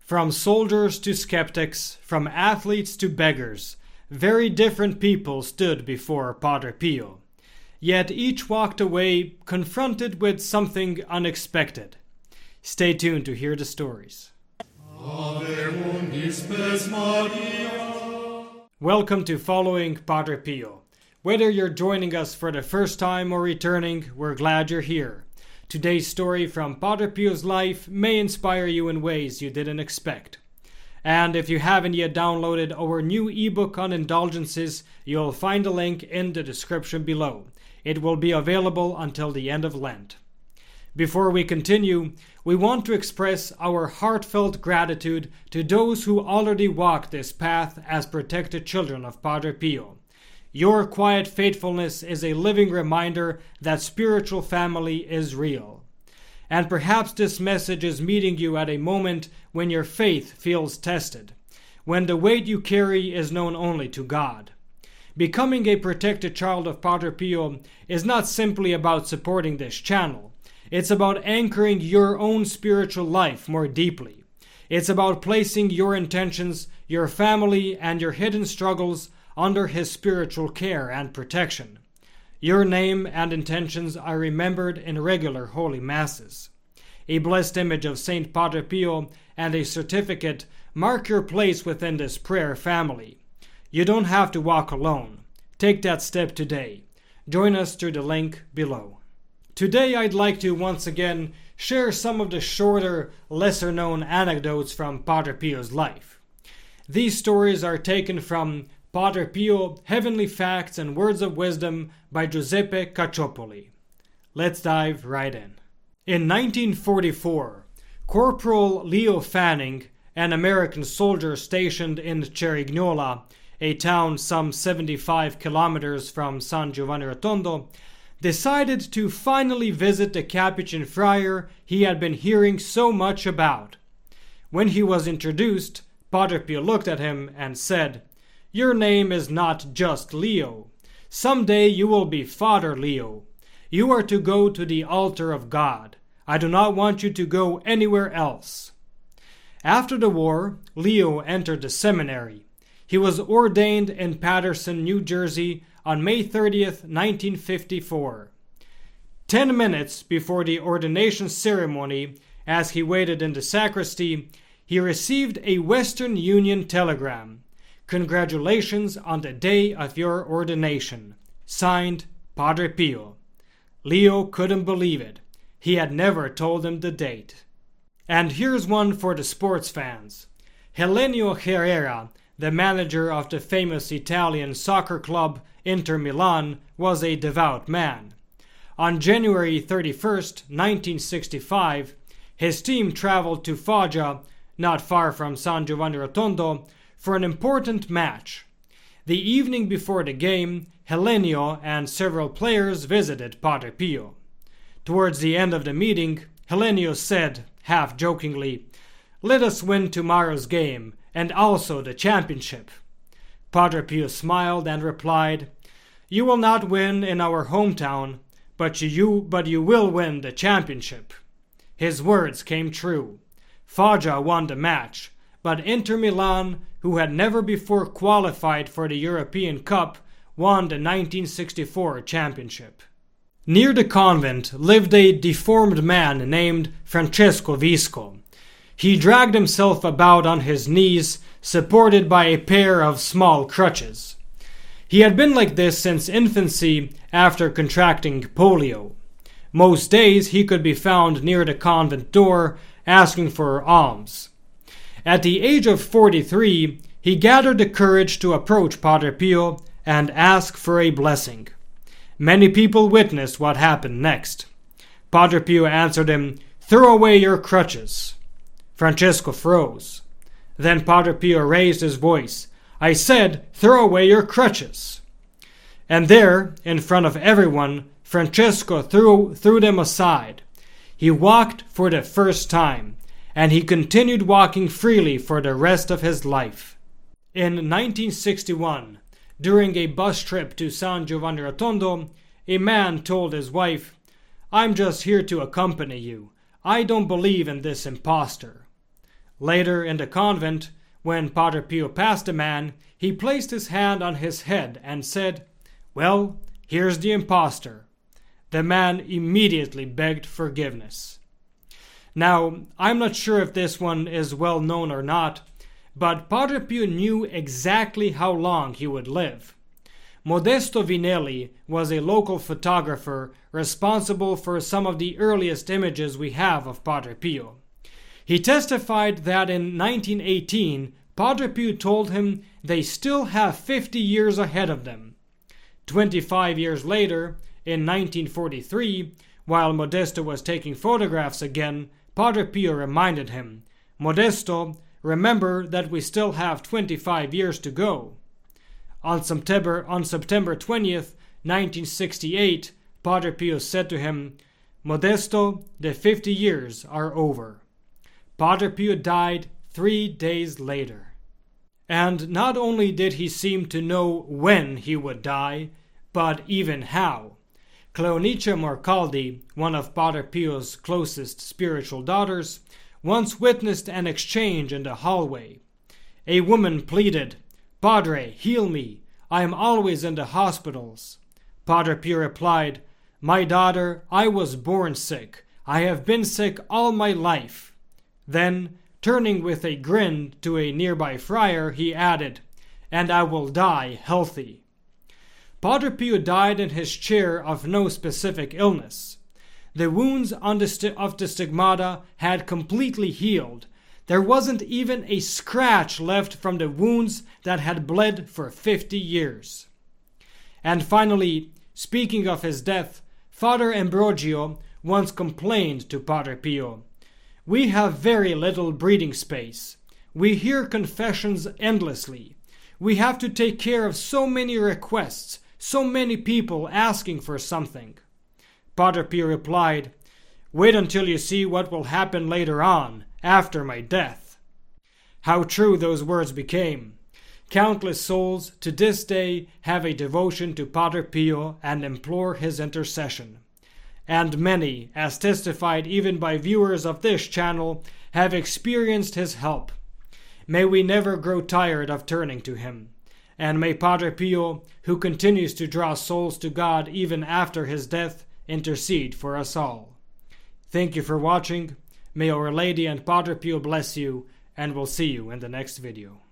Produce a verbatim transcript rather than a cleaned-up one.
From soldiers to skeptics, from athletes to beggars, very different people stood before Padre Pio. Yet each walked away confronted with something unexpected. Stay tuned to hear the stories. Welcome to Following Padre Pio. Whether you're joining us for the first time or returning, we're glad you're here. Today's story from Padre Pio's life may inspire you in ways you didn't expect. And if you haven't yet downloaded our new ebook on indulgences, you'll find a link in the description below. It will be available until the end of Lent. Before we continue, we want to express our heartfelt gratitude to those who already walked this path as protected children of Padre Pio. Your quiet faithfulness is a living reminder that spiritual family is real. And perhaps this message is meeting you at a moment when your faith feels tested, when the weight you carry is known only to God. Becoming a protected child of Padre Pio is not simply about supporting this channel. It's about anchoring your own spiritual life more deeply. It's about placing your intentions, your family, and your hidden struggles under his spiritual care and protection. Your name and intentions are remembered in regular holy masses. A blessed image of Saint Padre Pio and a certificate mark your place within this prayer family. You don't have to walk alone. Take that step today. Join us through the link below. Today I'd like to once again share some of the shorter, lesser-known anecdotes from Padre Pio's life. These stories are taken from Padre Pio, Heavenly Facts and Words of Wisdom by Giuseppe Cacciopoli. Let's dive right in. In nineteen forty-four, Corporal Leo Fanning, an American soldier stationed in Cerignola, a town some seventy-five kilometers from San Giovanni Rotondo, decided to finally visit the Capuchin friar he had been hearing so much about. When he was introduced, Padre Pio looked at him and said, "Your name is not just Leo. Someday you will be Father Leo. You are to go to the altar of God. I do not want you to go anywhere else." After the war, Leo entered the seminary. He was ordained in Paterson, New Jersey on May thirtieth, nineteen fifty-four. Ten minutes before the ordination ceremony, as he waited in the sacristy, he received a Western Union telegram. "Congratulations on the day of your ordination. Signed, Padre Pio." Leo couldn't believe it. He had never told him the date. And here's one for the sports fans. Helenio Herrera, the manager of the famous Italian soccer club Inter Milan, was a devout man. On January thirty-first, nineteen sixty-five, his team traveled to Foggia, not far from San Giovanni Rotondo, for an important match. The evening before the game, Helenio and several players visited Padre Pio. Towards the end of the meeting, Helenio said, half jokingly, "Let us win tomorrow's game, and also the championship." Padre Pio smiled and replied, "You will not win in our hometown, but you, but you will win the championship." His words came true. Foggia won the match, but Inter Milan, who had never before qualified for the European Cup, won the nineteen sixty-four championship. Near the convent lived a deformed man named Francesco Visco. He dragged himself about on his knees, supported by a pair of small crutches. He had been like this since infancy after contracting polio. Most days he could be found near the convent door asking for alms. At the age of forty-three, he gathered the courage to approach Padre Pio and ask for a blessing. Many people witnessed what happened next. Padre Pio answered him, "Throw away your crutches." Francesco froze. Then Padre Pio raised his voice. "I said, throw away your crutches." And there, in front of everyone, Francesco threw, threw them aside. He walked for the first time, and he continued walking freely for the rest of his life. In nineteen sixty-one, during a bus trip to San Giovanni Rotondo, a man told his wife, "I'm just here to accompany you. I don't believe in this impostor." Later in the convent, when Padre Pio passed a man, he placed his hand on his head and said, "Well, here's the impostor." The man immediately begged forgiveness. Now, I'm not sure if this one is well known or not, but Padre Pio knew exactly how long he would live. Modesto Vinelli was a local photographer responsible for some of the earliest images we have of Padre Pio. He testified that in nineteen eighteen, Padre Pio told him they still have fifty years ahead of them. twenty-five years later, in nineteen forty-three, while Modesto was taking photographs again, Padre Pio reminded him, "Modesto, remember that we still have twenty-five years to go." On September, on September twentieth, nineteen sixty-eight, Padre Pio said to him, "Modesto, the fifty years are over." Padre Pio died three days later. And not only did he seem to know when he would die, but even how. Cleonicia Morcaldi, one of Padre Pio's closest spiritual daughters, once witnessed an exchange in the hallway. A woman pleaded, "Padre, heal me. I am always in the hospitals." Padre Pio replied, "My daughter, I was born sick. I have been sick all my life." Then, turning with a grin to a nearby friar, he added, "And I will die healthy." Padre Pio died in his chair of no specific illness. The wounds on the st- of the stigmata had completely healed. There wasn't even a scratch left from the wounds that had bled for fifty years. And finally, speaking of his death, Father Ambrogio once complained to Padre Pio, "We have very little breathing space. We hear confessions endlessly. We have to take care of so many requests, so many people asking for something." Padre Pio replied, "Wait until you see what will happen later on, after my death." How true those words became. Countless souls to this day have a devotion to Padre Pio and implore his intercession. And many, as testified even by viewers of this channel, have experienced his help. May we never grow tired of turning to him. And may Padre Pio, who continues to draw souls to God even after his death, intercede for us all. Thank you for watching. May Our Lady and Padre Pio bless you, and we'll see you in the next video.